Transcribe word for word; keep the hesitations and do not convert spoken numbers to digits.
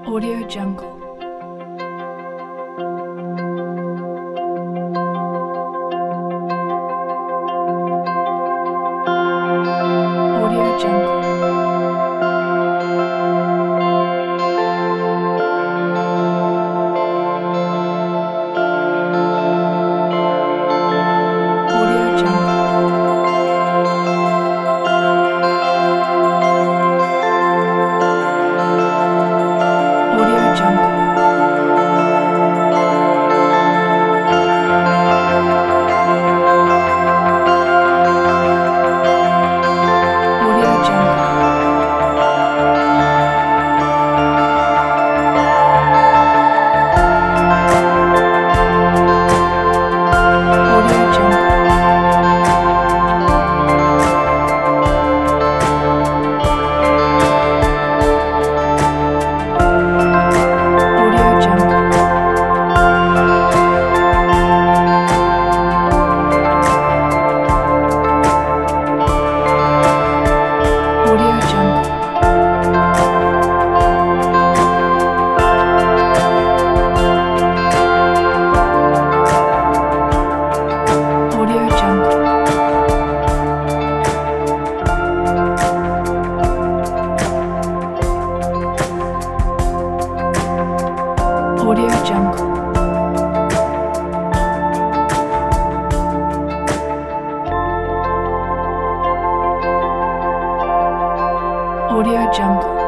Audio Jungle. Audio Jungle. Audio Jungle. Audio Jungle. Audio Jungle. Audio Jungle. Audio Jungle. Audio Jungle. Audio Jungle. Audio Jungle. Audio Jungle.